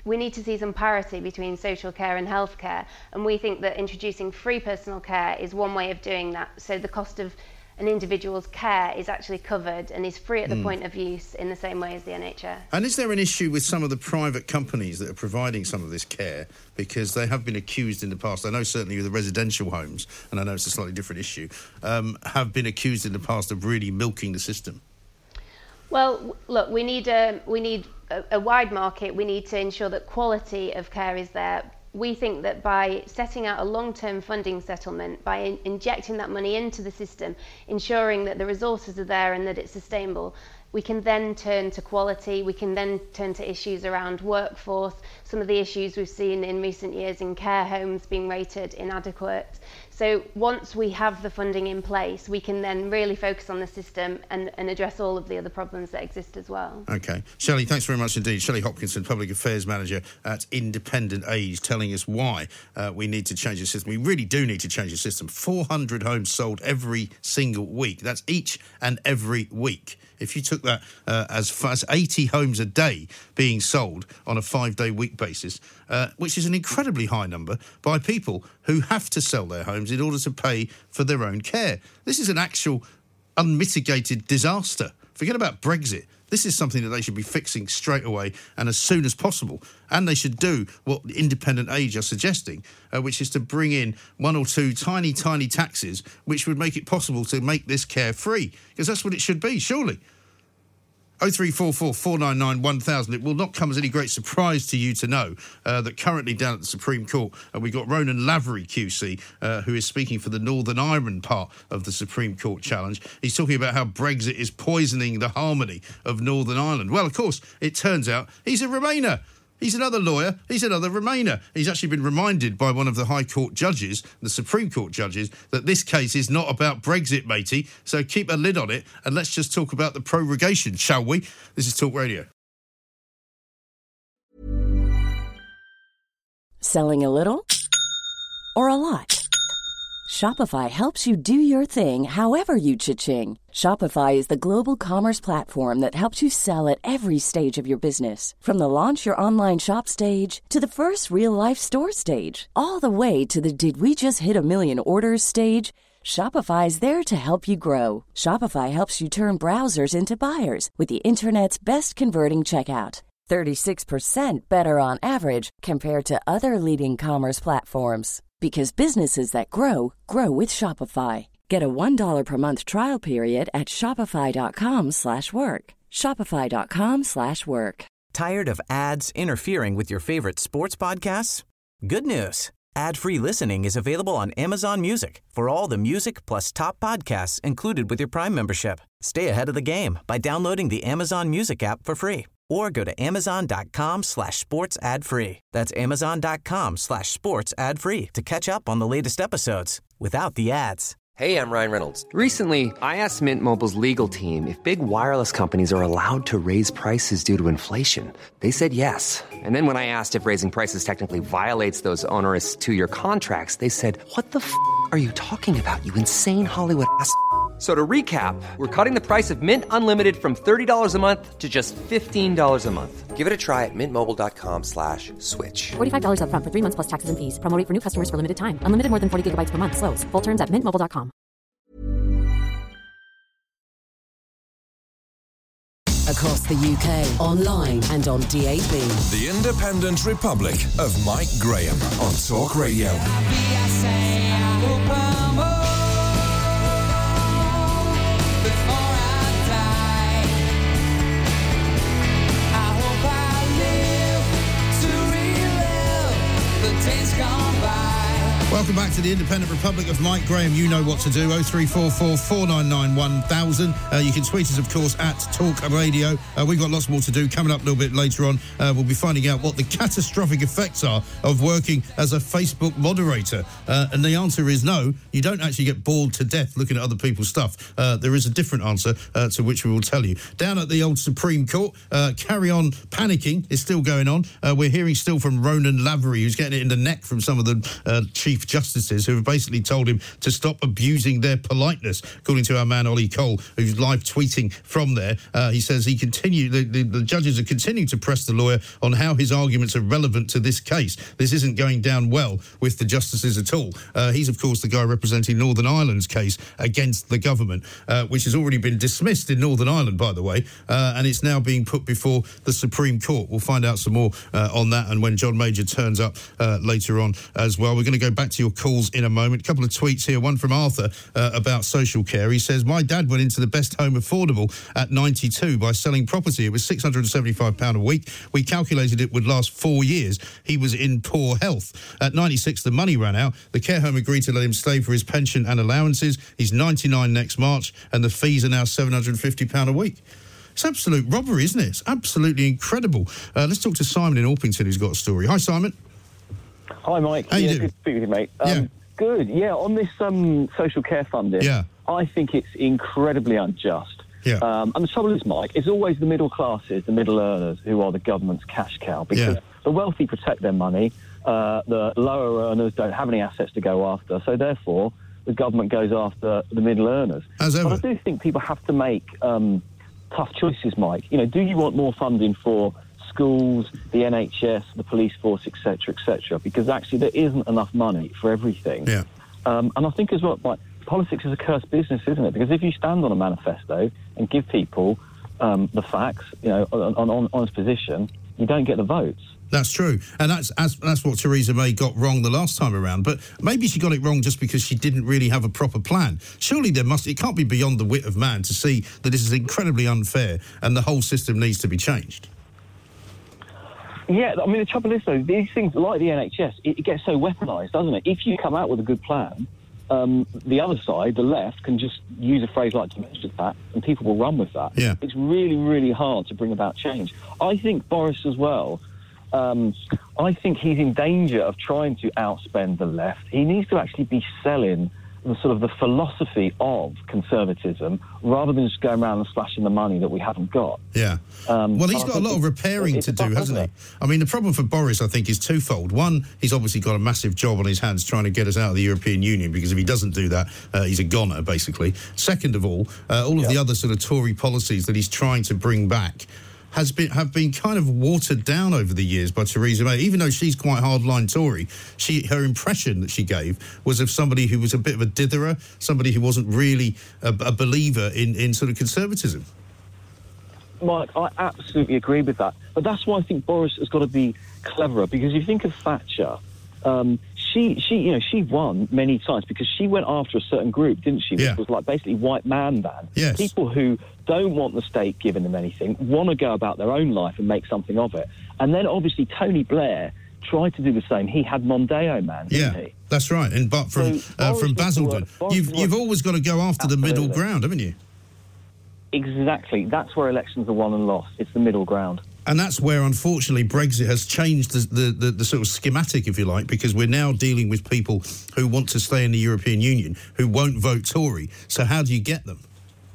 we need to see some parity between social care and healthcare, and we think that introducing free personal care is one way of doing that. So the cost of an individual's care is actually covered and is free at the point of use in the same way as the NHS. And is there an issue with some of the private companies that are providing some of this care? Because they have been accused in the past, I know certainly with the residential homes, and I know it's a slightly different issue, have been accused in the past of really milking the system. Well, look, we need a wide market. We need to ensure that quality of care is there. We think that by setting out a long-term funding settlement, by injecting that money into the system, ensuring that the resources are there and that it's sustainable, we can then turn to quality, we can then turn to issues around workforce, some of the issues we've seen in recent years in care homes being rated inadequate. So once we have the funding in place, we can then really focus on the system and address all of the other problems that exist as well. OK. Shelley, thanks very much indeed. Shelley Hopkinson, Public Affairs Manager at Independent Age, telling us why we need to change the system. We really do need to change the system. 400 homes sold every single week. That's each and every week. If you took that as far as 80 homes a day being sold on a 5-day week basis, which is an incredibly high number by people who have to sell their homes in order to pay for their own care. This is an actual unmitigated disaster. Forget about Brexit. This is something that they should be fixing straight away and as soon as possible. And they should do what Independent Age are suggesting, which is to bring in one or two tiny, tiny taxes which would make it possible to make this care free. Because that's what it should be, surely. 0344 499 1000. It will not come as any great surprise to you to know that currently down at the Supreme Court, we've got Ronan Lavery QC, who is speaking for the Northern Ireland part of the Supreme Court challenge. He's talking about how Brexit is poisoning the harmony of Northern Ireland. Well, of course, it turns out he's a Remainer. He's another lawyer. He's another Remainer. He's actually been reminded by one of the High Court judges, the Supreme Court judges, that this case is not about Brexit, matey. So keep a lid on it and let's just talk about the prorogation, shall we? This is Talk Radio. Selling a little or a lot? Shopify helps you do your thing however you cha-ching. Shopify is the global commerce platform that helps you sell at every stage of your business. From the launch your online shop stage to the first real-life store stage, all the way to the did we just hit a million orders stage. Shopify is there to help you grow. Shopify helps you turn browsers into buyers with the internet's best converting checkout. 36% better on average compared to other leading commerce platforms. Because businesses that grow, grow with Shopify. Get a $1 per month trial period at shopify.com/work. Shopify.com/work. Tired of ads interfering with your favorite sports podcasts? Good news. Ad-free listening is available on Amazon Music for all the music plus top podcasts included with your Prime membership. Stay ahead of the game by downloading the Amazon Music app for free. Or go to amazon.com/sports ad free. That's amazon.com/sports ad free to catch up on the latest episodes without the ads. Hey, I'm Ryan Reynolds. Recently, I asked Mint Mobile's legal team if big wireless companies are allowed to raise prices due to inflation. They said yes. And then when I asked if raising prices technically violates those onerous 2-year contracts, they said, "What the f*** are you talking about, you insane Hollywood ass?" So to recap, we're cutting the price of Mint Unlimited from $30 a month to just $15 a month. Give it a try at mintmobile.com/switch. $45 up front for 3 months plus taxes and fees. Promo rate for new customers for limited time. Unlimited more than 40 gigabytes per month. Slows full terms at mintmobile.com. Across the UK, online and on DAB. The Independent Republic of Mike Graham on Talk Radio. Welcome back to the Independent Republic of Mike Graham. You know what to do. 0344 499 1000. You can tweet us, of course, at Talk Radio. We've got lots more to do. Coming up a little bit later on, we'll be finding out what the catastrophic effects are of working as a Facebook moderator. And the answer is no. You don't actually get bored to death looking at other people's stuff. There is a different answer to which we will tell you. Down at the old Supreme Court, carry on panicking is still going on. We're hearing still from Ronan Lavery, who's getting it in the neck from some of the Chief justices who have basically told him to stop abusing their politeness, according to our man Ollie Cole, who's live tweeting from there. He says the judges are continuing to press the lawyer on how his arguments are relevant to this case. This isn't going down well with the justices at all. He's, of course, the guy representing Northern Ireland's case against the government, which has already been dismissed in Northern Ireland, by the way, and it's now being put before the Supreme Court. We'll find out some more on that and when John Major turns up later on as well. We're going to go back to your calls in a moment. A couple of tweets here, one from Arthur about social care. He says, my dad went into the best home affordable at 92 by selling property. It was £675 a week. We calculated it would last 4 years. He was in poor health. At 96, the money ran out. The care home agreed to let him stay for his pension and allowances. He's 99 next March, and the fees are now £750 a week. It's absolute robbery, isn't it? It's absolutely incredible. Let's talk to Simon in Orpington, who's got a story. Hi, Simon. Hi, Mike. How you doing? Good to speak with you, mate. Yeah. Good. Yeah, on this social care funding, I think it's incredibly unjust. Yeah. And the trouble is, Mike, it's always the middle classes, the middle earners, who are the government's cash cow, because the wealthy protect their money, the lower earners don't have any assets to go after, so therefore the government goes after the middle earners. As ever. But I do think people have to make tough choices, Mike. You know, do you want more funding for schools, the NHS, the police force, etc., etc.? Because actually there isn't enough money for everything. Yeah. And I think as well, Mike, politics is a cursed business, isn't it? Because if you stand on a manifesto and give people the facts, you know, on honest position, you don't get the votes. That's true. And that's what Theresa May got wrong the last time around. But maybe she got it wrong just because she didn't really have a proper plan. Surely it can't be beyond the wit of man to see that this is incredibly unfair and the whole system needs to be changed. Yeah, I mean, the trouble is, though, these things like the NHS, it gets so weaponised, doesn't it? If you come out with a good plan, the other side, the left, can just use a phrase like dementia pat and people will run with that. Yeah. It's really, really hard to bring about change. I think Boris as well, I think he's in danger of trying to outspend the left. He needs to actually be selling the philosophy of conservatism rather than just going around and splashing the money that we haven't got. Yeah. Well, he's got a lot of repairing to do, hasn't he? I mean, the problem for Boris, I think, is twofold. One, he's obviously got a massive job on his hands trying to get us out of the European Union, because if he doesn't do that, he's a goner, basically. Second of all of the other sort of Tory policies that he's trying to bring back have been kind of watered down over the years by Theresa May. Even though she's quite hardline Tory, her impression that she gave was of somebody who was a bit of a ditherer, somebody who wasn't really a believer in sort of conservatism. Mike, I absolutely agree with that. But that's why I think Boris has got to be cleverer, because you think of Thatcher, she won many times because she went after a certain group, didn't she? Which was like basically white man ban. Yes. People who don't want the state giving them anything, want to go about their own life and make something of it. And then obviously Tony Blair tried to do the same. He had Mondeo man, didn't he? That's right. And but from Basildon, you've always got to go after the middle ground, haven't you? Exactly. That's where elections are won and lost. It's the middle ground. And that's where, unfortunately, Brexit has changed the sort of schematic, if you like, because we're now dealing with people who want to stay in the European Union, who won't vote Tory. So how do you get them?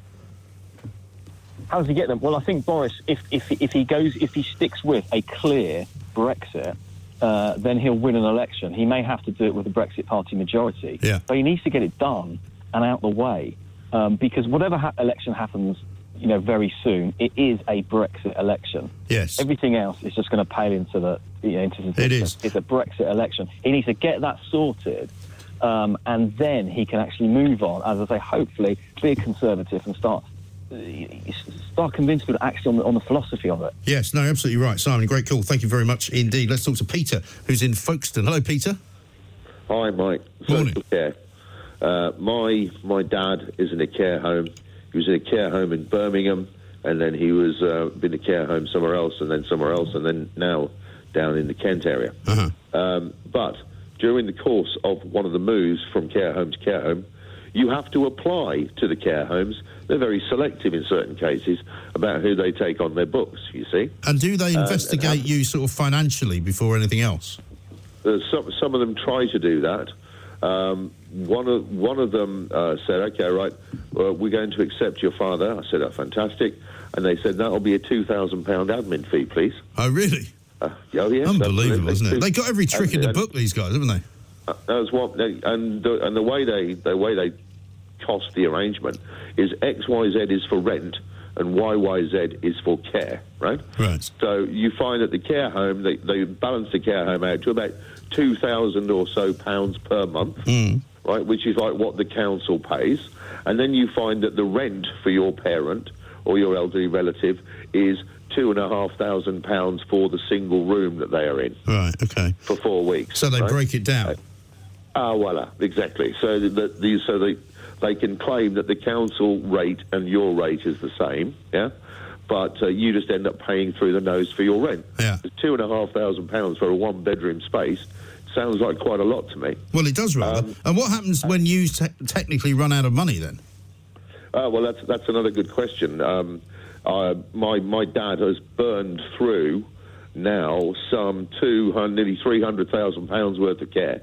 How does he get them? Well, I think Boris, if he sticks with a clear Brexit, then he'll win an election. He may have to do it with a Brexit Party majority. Yeah. But he needs to get it done and out the way, because whatever election happens, very soon, it is a Brexit election. Yes. Everything else is just going to pale into the It is. It's a Brexit election. He needs to get that sorted, and then he can actually move on, as I say, hopefully be a conservative and start convincing people actually on the philosophy of it. Yes, no, absolutely right. Simon, great call. Thank you very much indeed. Let's talk to Peter, who's in Folkestone. Hello, Peter. Hi, Mike. Morning. Social care. My dad is in a care home. He was in a care home in Birmingham, and then he was in a care home somewhere else, and then now down in the Kent area. Uh-huh. But during the course of one of the moves from care home to care home, you have to apply to the care homes. They're very selective in certain cases about who they take on their books, you see. And do they investigate you sort of financially before anything else? Some of them try to do that. One of them said, "Okay, right, we're going to accept your father." I said, "Oh, fantastic." And they said, "That'll be a £2,000 admin fee, please." Oh, really? Oh, yes. Unbelievable, isn't it? They got every trick in the book, these guys, haven't they? That's what, and the way they cost the arrangement is XYZ is for rent and YYZ is for care, right? Right. So you find that the care home, they balance the care home out to about £2,000 or so per month, right? Which is like what the council pays, and then you find that the rent for your parent or your elderly relative is £2,500 for the single room that they are in. Right. Okay. For 4 weeks. So they break it down. Voila, exactly. So they can claim that the council rate and your rate is the same, yeah? But you just end up paying through the nose for your rent. Yeah. £2,500 for a one-bedroom space sounds like quite a lot to me. Well, it does rather. And what happens when you technically run out of money then? Well, that's another good question. My dad has burned through now some nearly £300,000 worth of care.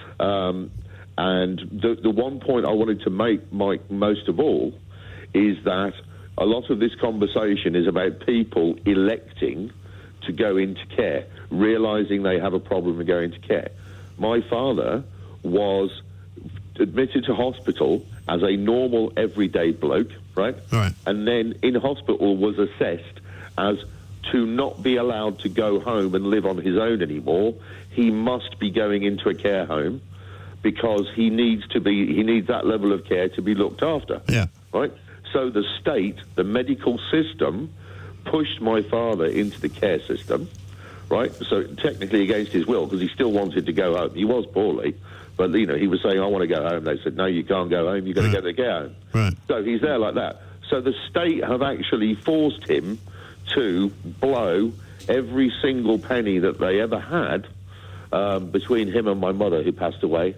And the one point I wanted to make, Mike, most of all, is that a lot of this conversation is about people electing to go into care, realising they have a problem and go into care. My father was admitted to hospital as a normal, everyday bloke, right? Right. And then in hospital was assessed as to not be allowed to go home and live on his own anymore. He must be going into a care home, because he needs that level of care to be looked after. Yeah. Right? So the state, the medical system, pushed my father into the care system, right? So technically against his will, because he still wanted to go home. He was poorly, but, he was saying, I want to go home. They said, no, you can't go home. You've got to go to the care home. Right. So he's there like that. So the state have actually forced him to blow every single penny that they ever had between him and my mother, who passed away,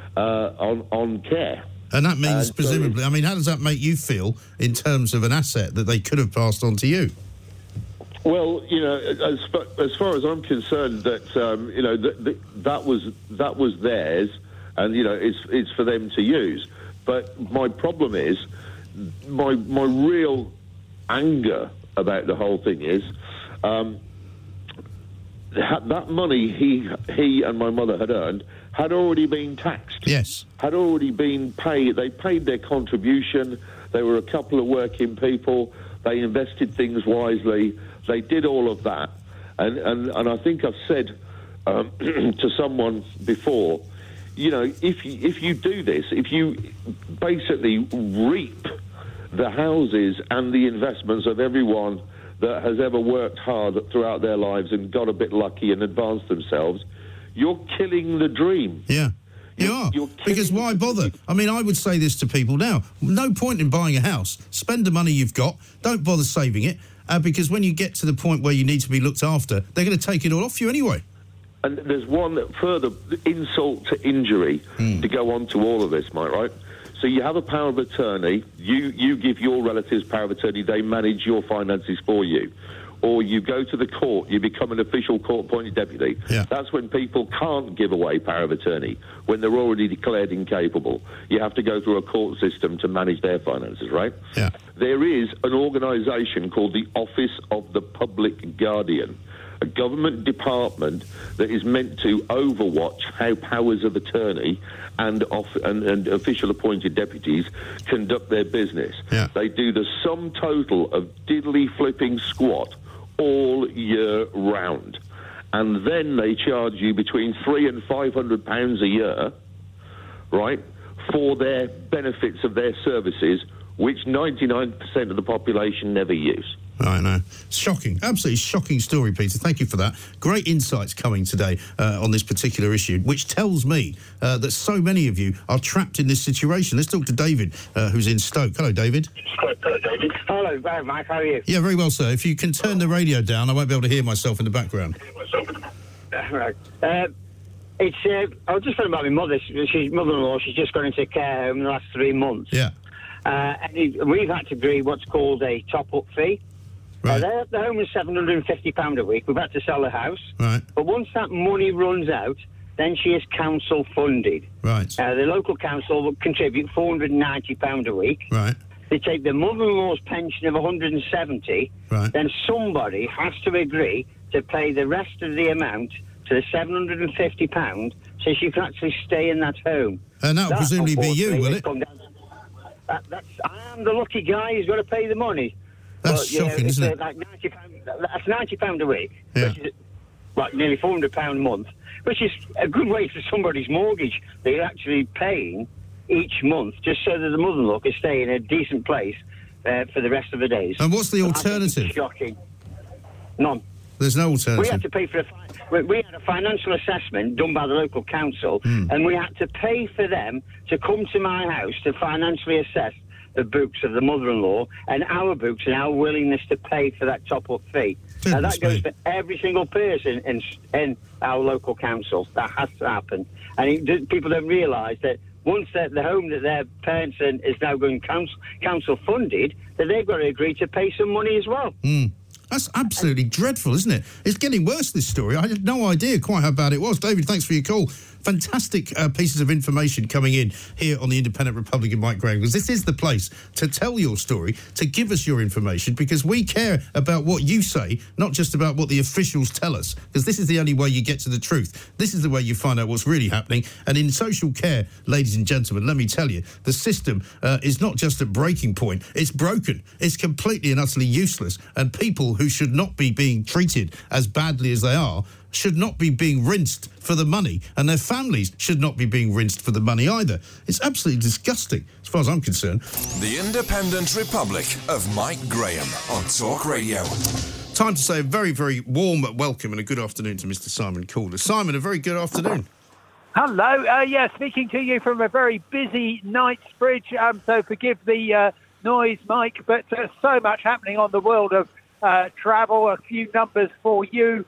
on care. And that means, presumably, I mean, how does that make you feel in terms of an asset that they could have passed on to you? Well, as far as I'm concerned, that was theirs, and it's for them to use. But my problem is, my real anger about the whole thing is, that money he and my mother had earned had already been taxed. Yes. Had already been paid. They paid their contribution. They were a couple of working people. They invested things wisely. They did all of that. And I think I've said to someone before, if you do this, if you basically reap the houses and the investments of everyone that has ever worked hard throughout their lives and got a bit lucky and advanced themselves, you're killing the dream. Yeah, you are. Because why bother? I mean, I would say this to people now. No point in buying a house. Spend the money you've got. Don't bother saving it, because when you get to the point where you need to be looked after, they're going to take it all off you anyway. And there's one further insult to injury to go on to all of this, Mike, right? So you have a power of attorney. You give your relatives power of attorney. They manage your finances for you. Or you go to the court, you become an official court-appointed deputy. Yeah. That's when people can't give away power of attorney, when they're already declared incapable. You have to go through a court system to manage their finances, right? Yeah. There is an organisation called the Office of the Public Guardian, a government department that is meant to overwatch how powers of attorney and official appointed deputies conduct their business. Yeah. They do the sum total of diddly flipping squat all year round, and then they charge you between £300 and £500 a year, right, for their benefits of their services, which 99% of the population never use. I know. Shocking. Absolutely shocking story, Peter. Thank you for that. Great insights coming today on this particular issue, which tells me that so many of you are trapped in this situation. Let's talk to David, who's in Stoke. Hello, David. Hello, Mike. How are you? Yeah, very well, sir. If you can turn the radio down, I won't be able to hear myself in the background. Right. I was just talking about my mother. She's mother-in-law. She's just gone into a care home in the last 3 months. Yeah. And we've had to agree what's called a top-up fee. Right. The home is £750 a week. We've had to sell the house. Right. But once that money runs out, then she is council funded. Right. The local council will contribute £490 a week. Right. They take the mother-in-law's pension of £170. Right. Then somebody has to agree to pay the rest of the amount to the £750 so she can actually stay in that home. And that'll presumably be you, will it? I am the lucky guy who's got to pay the money. That's shocking, isn't it? Like that's £90 a week, Yeah. which is nearly £400 a month, which is a good way for somebody's mortgage they're actually paying each month, just so that the mother-in-law can stay in a decent place for the rest of the days. And what's the I think it's alternative? shocking. None. There's no alternative. We had to pay for we had a financial assessment done by the local council, and we had to pay for them to come to my house to financially assess the books of the mother-in-law and our books and our willingness to pay for that top-up fee. Now, that goes for every single person in our local council. That has to happen. And people don't realise that once the home that their parents in is now going council funded, that they've got to agree to pay some money as well. That's absolutely dreadful, isn't it? It's getting worse, this story. I had no idea quite how bad it was. David, thanks for your call. Fantastic pieces of information coming in here on the Independent Republican Mike Graham, because this is the place to tell your story, to give us your information, because we care about what you say, not just about what the officials tell us, because this is the only way you get to the truth. This is the way you find out what's really happening. And in social care, ladies and gentlemen, let me tell you, the system is not just at breaking point, it's broken. It's completely and utterly useless. And people who should not be being treated as badly as they are should not be being rinsed for the money, and their families should not be being rinsed for the money either. It's absolutely disgusting, as far as I'm concerned. The Independent Republic of Mike Graham on Talk Radio. Time to say a very, very warm welcome and a good afternoon to Mr. Simon Calder. Simon, a very good afternoon. Hello. Speaking to you from a very busy Knightsbridge, so forgive the noise, Mike, but so much happening on the world of travel. A few numbers for you.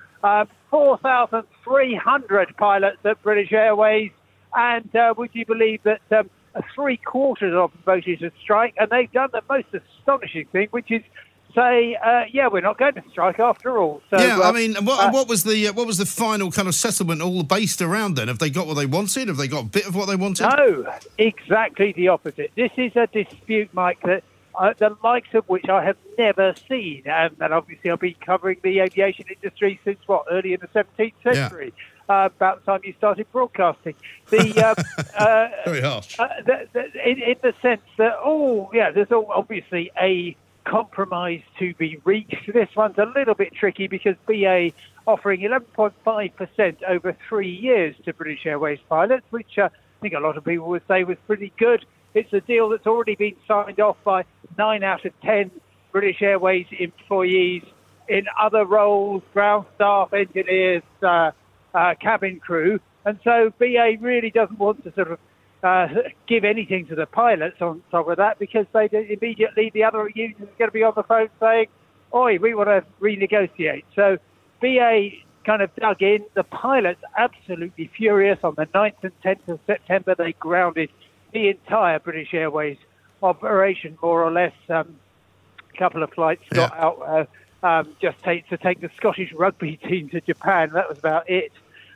4,300 pilots at British Airways, and would you believe that 3/4 of them voted to strike, and they've done the most astonishing thing, which is say, we're not going to strike after all. So, what was the final kind of settlement all based around then? Have they got what they wanted? Have they got a bit of what they wanted? No, exactly the opposite. This is a dispute, Mike, that the likes of which I have never seen. And obviously I've been covering the aviation industry since, early in the 17th century, about the time you started broadcasting. Very harsh. In the sense that, there's obviously a compromise to be reached. This one's a little bit tricky because BA offering 11.5% over 3 years to British Airways pilots, which I think a lot of people would say was pretty good. It's a deal that's already been signed off by 9 out of 10 British Airways employees in other roles, ground staff, engineers, cabin crew. And so BA really doesn't want to sort of give anything to the pilots on top of that, because they immediately, the other unions are going to be on the phone saying, oi, we want to renegotiate. So BA kind of dug in. The pilots absolutely furious. On the 9th and 10th of September, they grounded the entire British Airways operation, more or less. A couple of flights got out to take the Scottish rugby team to Japan. That was about it.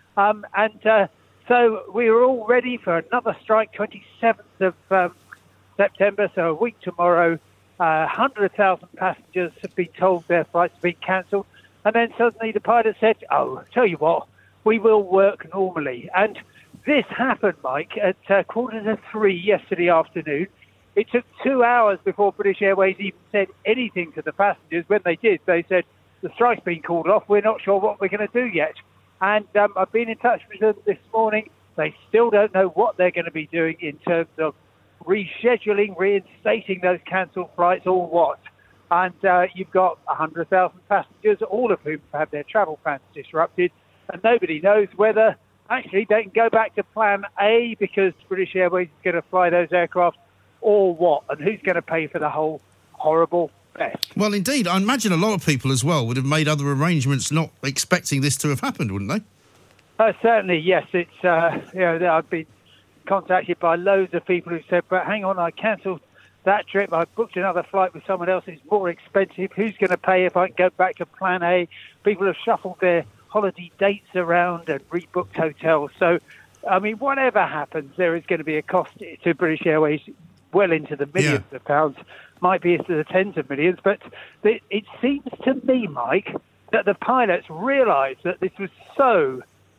So we were all ready for another strike, 27th of September, so a week tomorrow. 100,000 passengers have been told their flights have been cancelled. And then suddenly the pilot said, tell you what, we will work normally. And this happened, Mike, at 2:45 yesterday afternoon. It took 2 hours before British Airways even said anything to the passengers. When they did, they said, the strike's been called off. We're not sure what we're going to do yet. And I've been in touch with them this morning. They still don't know what they're going to be doing in terms of rescheduling, reinstating those cancelled flights or what. And you've got 100,000 passengers, all of whom have their travel plans disrupted. And nobody knows whether actually they can go back to plan A because British Airways is going to fly those aircraft, or what, and who's going to pay for the whole horrible mess. Well, indeed, I imagine a lot of people as well would have made other arrangements not expecting this to have happened, wouldn't they? Certainly, yes. It's I've been contacted by loads of people who said, but hang on, I cancelled that trip, I booked another flight with someone else, it's more expensive, who's going to pay if I can go back to plan A? People have shuffled their holiday dates around and rebooked hotels. So, I mean, whatever happens, there is going to be a cost to British Airways well into the millions of pounds, might be into the tens of millions. But it seems to me, Mike, that the pilots realised that this was so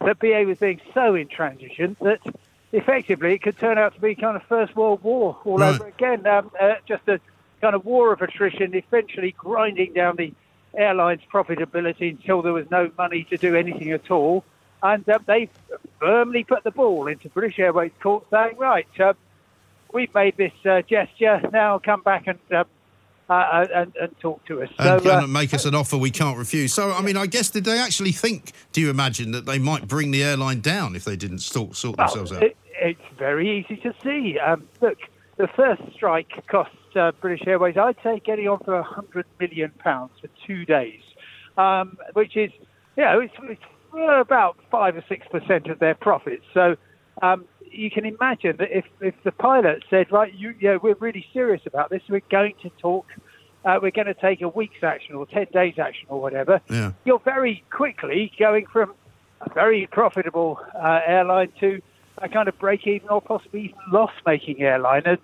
that BA was being so intransigent that effectively it could turn out to be kind of First World War all over again. Just a kind of war of attrition, eventually grinding down the airline's profitability until there was no money to do anything at all. And they firmly put the ball into British Airways court, saying, right, we've made this gesture, now come back and talk to us. And make us an offer we can't refuse. So, I mean, I guess, did they actually think, do you imagine, that they might bring the airline down if they didn't sort themselves out? It's very easy to see. Look, the first strike cost British Airways, I'd say, getting on for £100 million for 2 days, which is, it's about 5 or 6% of their profits. So you can imagine that if the pilot said, right, we're really serious about this, we're going to talk, we're going to take a week's action or 10 days action or whatever, you're very quickly going from a very profitable airline to a kind of break-even or possibly even loss-making airline. And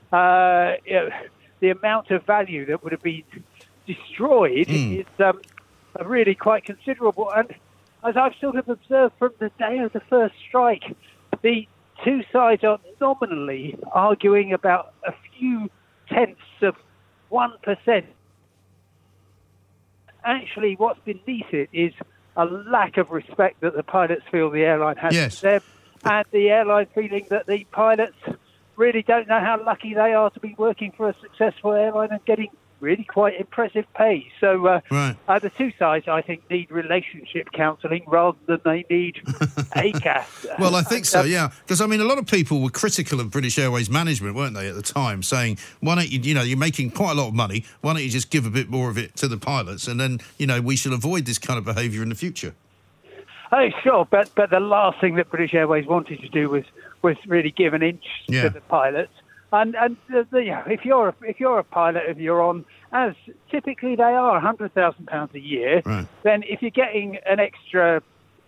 the amount of value that would have been destroyed is really quite considerable. And as I've sort of observed from the day of the first strike, the two sides are nominally arguing about a few tenths of 1%. Actually, what's beneath it is a lack of respect that the pilots feel the airline has for them, and the airline feeling that the pilots really don't know how lucky they are to be working for a successful airline and getting really quite impressive pay. So the two sides, I think, need relationship counselling rather than they need ACAS. Well, I think so, yeah. Because, I mean, a lot of people were critical of British Airways management, weren't they, at the time, saying, why don't you, you're making quite a lot of money, why don't you just give a bit more of it to the pilots, and then, we should avoid this kind of behaviour in the future. Oh, sure, but the last thing that British Airways wanted to do was really give an inch to the pilots. And if you're a pilot, if you're on, as typically they are, £100,000 a year, then if you're getting an extra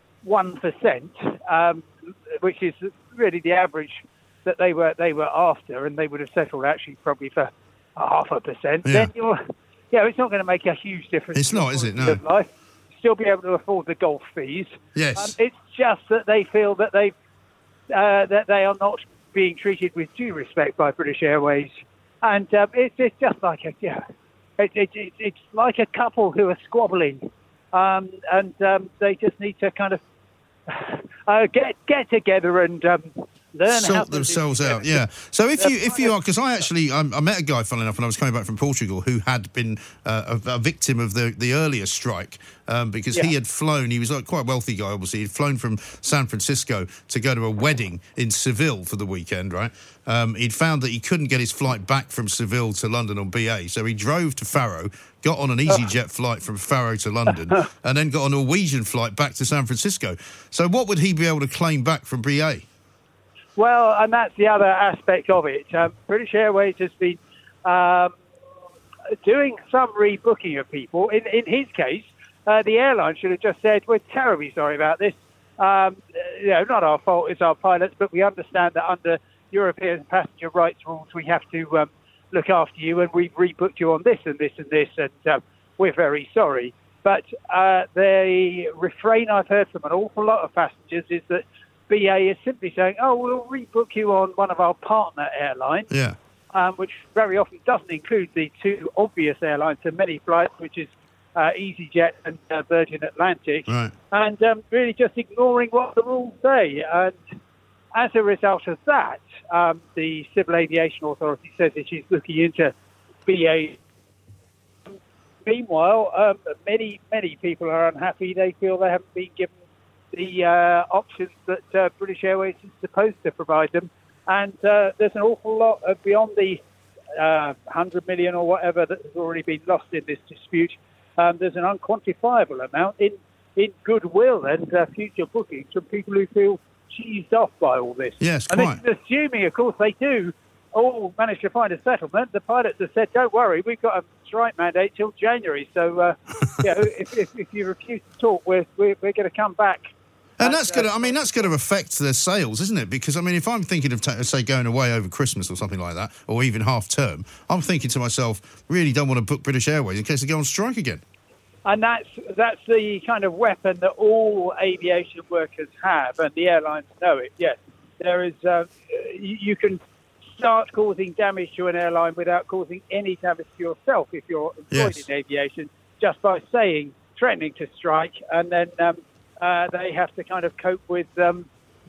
1%, which is really the average that they were after, and they would have settled actually probably for 0.5%, then it's not going to make a huge difference. It's not, is it? No. Life. Still be able to afford the golf fees. Yes. It's just that they feel that they are not being treated with due respect by British Airways, and it's just like it's like a couple who are squabbling, and they just need to kind of get together and learn how to themselves out. Yeah. So if you are, because I met a guy, funnily enough, when I was coming back from Portugal, who had been a victim of the earlier strike, because he had flown. He was quite a wealthy guy, obviously. He'd flown from San Francisco to go to a wedding in Seville for the weekend, right? He'd found that he couldn't get his flight back from Seville to London on BA, so he drove to Faro, got on an EasyJet flight from Faro to London, and then got a Norwegian flight back to San Francisco. So what would he be able to claim back from BA? Well, and that's the other aspect of it. British Airways has been doing some rebooking of people. In his case, the airline should have just said, we're terribly sorry about this. Not our fault, it's our pilots, but we understand that under European passenger rights rules, we have to look after you, and we've rebooked you on this and this and this, and we're very sorry. But the refrain I've heard from an awful lot of passengers is that BA is simply saying, we'll rebook you on one of our partner airlines, which very often doesn't include the two obvious airlines to many flights, which is EasyJet and Virgin Atlantic, and really just ignoring what the rules say. And as a result of that, the Civil Aviation Authority says that she's looking into BA. Meanwhile, many people are unhappy. They feel they haven't been given the options that British Airways is supposed to provide them. And there's an awful lot beyond the 100 million or whatever that has already been lost in this dispute. There's an unquantifiable amount in goodwill and future bookings from people who feel cheesed off by all this. Yes, and quite. it's assuming, of course, they do all manage to find a settlement. The pilots have said, don't worry, we've got a strike mandate till January. So, if you refuse to talk, we're going to come back. And that's going to affect their sales, isn't it? Because, if I'm thinking of, say, going away over Christmas or something like that, or even half-term, I'm thinking to myself, really don't want to book British Airways in case they go on strike again. And that's the kind of weapon that all aviation workers have, and the airlines know it. Yes, there is. You can start causing damage to an airline without causing any damage to yourself if you're employed in aviation, just by threatening to strike, and then they have to kind of cope with that.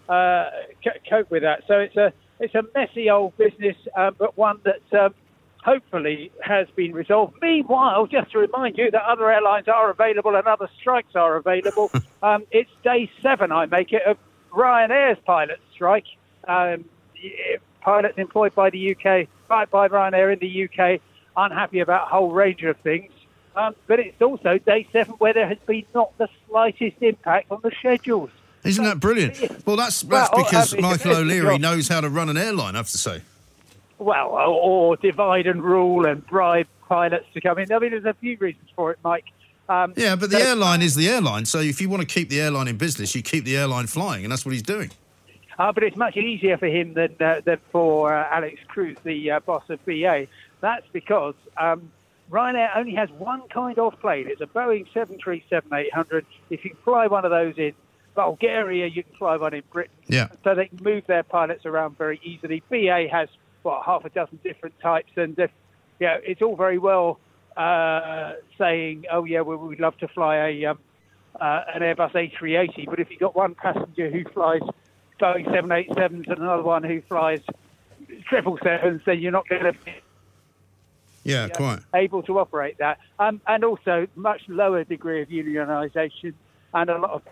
So it's a messy old business, but one that hopefully has been resolved. Meanwhile, just to remind you that other airlines are available and other strikes are available. It's day 7, I make it, of Ryanair's pilot strike. Pilots employed by the UK, by Ryanair in the UK, unhappy about a whole range of things. But it's also day 7 where there has been not the slightest impact on the schedules. Isn't that brilliant? Well, that's because Michael O'Leary knows how to run an airline, I have to say. Well, or divide and rule and bribe pilots to come in. I mean, there's a few reasons for it, Mike. Yeah, but the airline is the airline. So if you want to keep the airline in business, you keep the airline flying, and that's what he's doing. But it's much easier for him than for Alex Cruz, the boss of BA. That's because Ryanair only has one kind of plane. It's a Boeing 737-800. If you fly one of those in Bulgaria, you can fly one in Britain. Yeah. So they can move their pilots around very easily. BA has, half a dozen different types. And, it's all very well saying, we'd love to fly an Airbus A380. But if you've got one passenger who flies Boeing 787s and another one who flies 777s, then you're not going to be quite able to operate that. And also much lower degree of unionisation and a lot of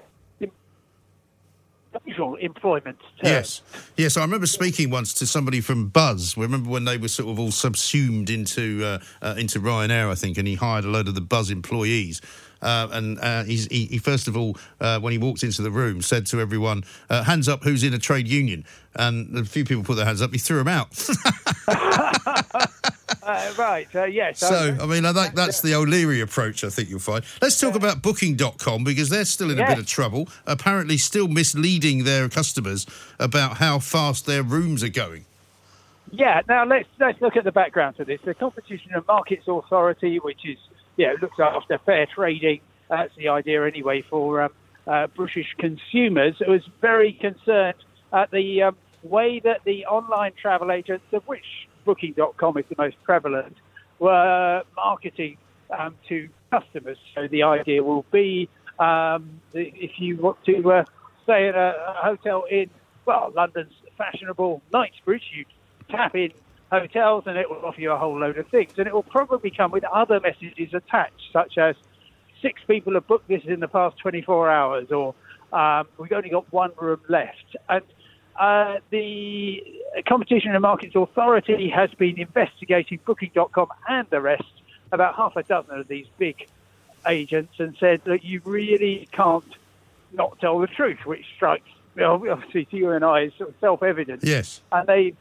employment terms. Yes. I remember speaking once to somebody from Buzz. Remember when they were sort of all subsumed into Ryanair, I think, and he hired a load of the Buzz employees. He first of all, when he walked into the room, said to everyone, hands up who's in a trade union. And a few people put their hands up. He threw them out. Yes. So, I mean, that's the O'Leary approach, I think you'll find. Let's talk about Booking.com, because they're still in a bit of trouble, apparently still misleading their customers about how fast their rooms are going. Yeah, now let's look at the background to this. The Competition and Markets Authority, which is looks after fair trading, that's the idea anyway for British consumers, was very concerned at the way that the online travel agents, of which Booking.com is the most prevalent, were marketing to customers. So the idea will be if you want to stay at a hotel in, London's fashionable Knightsbridge, you tap in hotels and it will offer you a whole load of things. And it will probably come with other messages attached, such as 6 people have booked this in the past 24 hours, or we've only got one room left. And the Competition and Markets Authority has been investigating Booking.com and the rest, about half a dozen of these big agents, and said that you really can't not tell the truth, which strikes, obviously, to you and I is sort of self-evident. Yes. And they've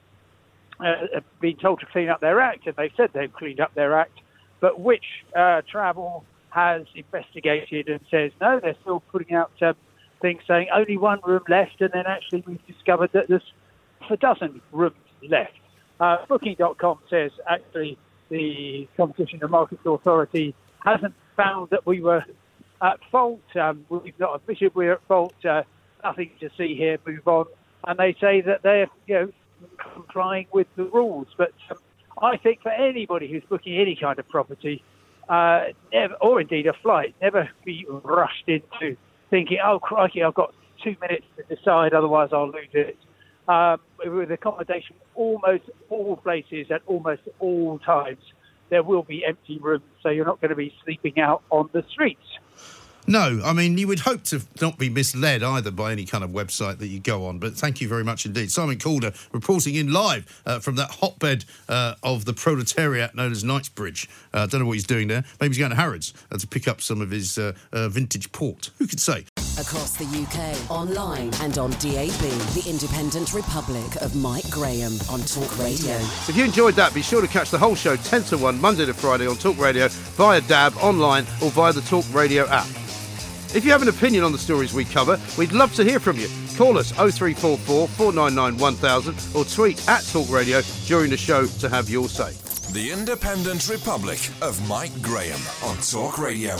been told to clean up their act, and they've said they've cleaned up their act, but which Travel has investigated and says, no, they're still putting out things saying only one room left, and then actually we've discovered that there's a dozen rooms left. Booking.com says actually the Competition and Markets Authority hasn't found that we were at fault. We've not admitted we're at fault. Nothing to see here. Move on. And they say that they're complying with the rules. But I think for anybody who's booking any kind of property, never, or indeed a flight, never be rushed into thinking, oh, crikey, I've got 2 minutes to decide, otherwise I'll lose it. With accommodation, almost all places at almost all times, there will be empty rooms, so you're not going to be sleeping out on the streets. No, I mean, you would hope to not be misled either by any kind of website that you go on, but thank you very much indeed. Simon Calder reporting in live from that hotbed of the proletariat known as Knightsbridge. I don't know what he's doing there. Maybe he's going to Harrods to pick up some of his vintage port. Who could say? Across the UK, online and on DAB, the Independent Republic of Mike Graham on Talk Radio. So if you enjoyed that, be sure to catch the whole show 10 to 1, Monday to Friday on Talk Radio, via DAB, online or via the Talk Radio app. If you have an opinion on the stories we cover, we'd love to hear from you. Call us 0344 499 1000 or tweet at Talk Radio during the show to have your say. The Independent Republic of Mike Graham on Talk Radio.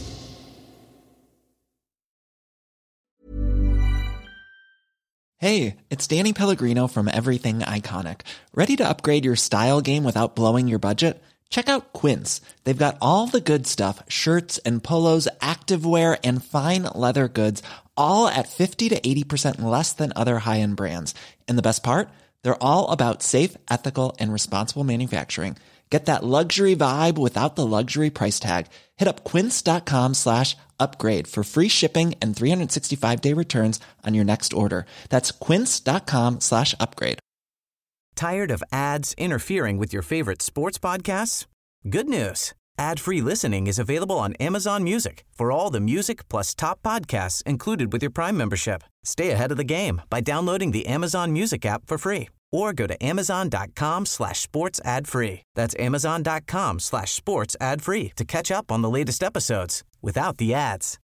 Hey, it's Danny Pellegrino from Everything Iconic. Ready to upgrade your style game without blowing your budget? Check out Quince. They've got all the good stuff, shirts and polos, activewear, and fine leather goods, all at 50 to 80% less than other high-end brands. And the best part? They're all about safe, ethical, and responsible manufacturing. Get that luxury vibe without the luxury price tag. Hit up quince.com/upgrade for free shipping and 365-day returns on your next order. That's quince.com/upgrade. Tired of ads interfering with your favorite sports podcasts? Good news. Ad-free listening is available on Amazon Music for all the music plus top podcasts included with your Prime membership. Stay ahead of the game by downloading the Amazon Music app for free or go to amazon.com/sports ad free. That's amazon.com/sports ad free to catch up on the latest episodes without the ads.